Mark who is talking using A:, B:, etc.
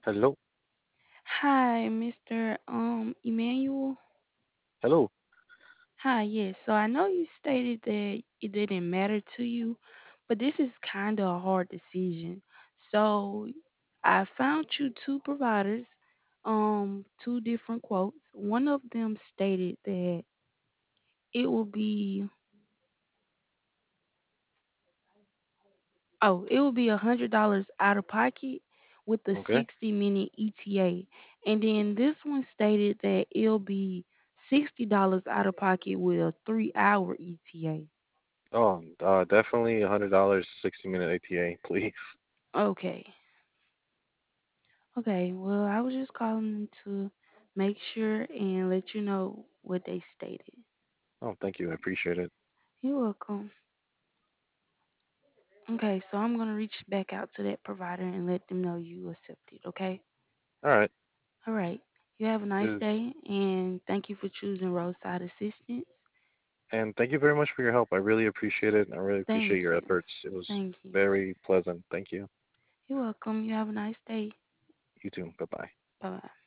A: Hello.
B: Hi, Mr. Emmanuel.
A: Hello.
B: Hi, yes. So I know you stated that it didn't matter to you, but this is kind of a hard decision. So I found you two providers, two different quotes. One of them stated that it will be it will be $100 out of pocket with the
A: Okay.
B: 60-minute ETA. And then this one stated that it'll be $60 out of pocket with a 3-hour ETA.
A: Oh, definitely $100, 60-minute ATA, please.
B: Okay. Okay. Well, I was just calling to make sure and let you know what they stated.
A: Oh, thank you. I appreciate it.
B: You're welcome. Okay, so I'm gonna reach back out to that provider and let them know you accepted, okay?
A: All right.
B: All right. You have a nice
A: Is
B: day and thank you for choosing roadside assistance.
A: and thank you very much for your help. I really appreciate it. I really appreciate
B: Thank
A: your
B: you.
A: efforts. It was
B: Thank you.
A: very pleasant. Thank you.
B: You're welcome. You have a nice day.
A: You too. Bye bye.
B: Bye bye.